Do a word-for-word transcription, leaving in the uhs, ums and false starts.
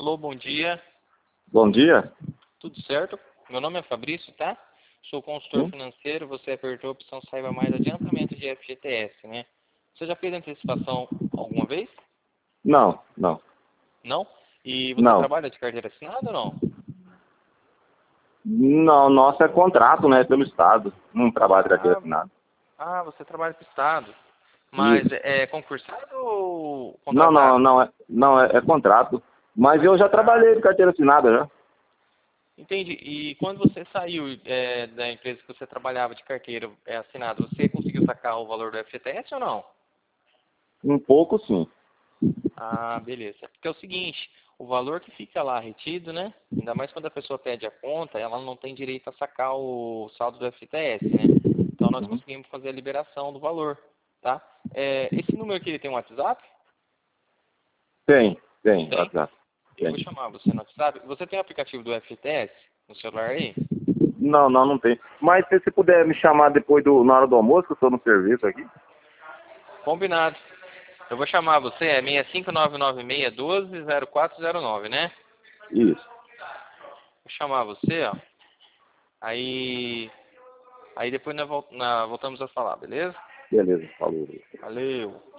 Alô, bom dia. Bom dia. Tudo certo? Meu nome é Fabrício, tá? Sou consultor Sim? financeiro. Você apertou a opção Saiba Mais Adiantamento de F G T S, né? Você já fez antecipação alguma vez? Não, não, Não? E você não. trabalha de carteira assinada ou não? Não, nosso é contrato, né? Pelo Estado. Não trabalho de carteira Ah, assinada. ah, você trabalha para o Estado. Mas Isso. é concursado ou Não, não, contratado? não, é, não é, é contrato. Mas Ah, é eu já trabalhei contrato. de carteira assinada, já. Entendi. E quando você saiu é, da empresa que você trabalhava de carteira é, assinada, você conseguiu sacar o valor do F G T S ou não? Um pouco, sim. Ah, beleza. Porque é o seguinte, o valor que fica lá retido, né? Ainda mais quando a pessoa pede a conta, ela não tem direito a sacar o saldo do F G T S, né? Então nós Uhum. conseguimos fazer a liberação do valor, tá? É, esse número aqui, ele tem um WhatsApp? Tem, tem, Tem? WhatsApp. Eu vou Tem. chamar você no WhatsApp. Você tem o aplicativo do F G T S no celular aí? Não, não, não tem. Mas se você puder me chamar depois do, na hora do almoço, que eu estou no serviço aqui. Combinado. Eu vou chamar você, é seis cinco nove nove seis um dois zero quatro zero nove, né? Isso. Vou chamar você, ó. Aí, aí depois nós vol- nós voltamos a falar, beleza? Beleza, falou. Valeu.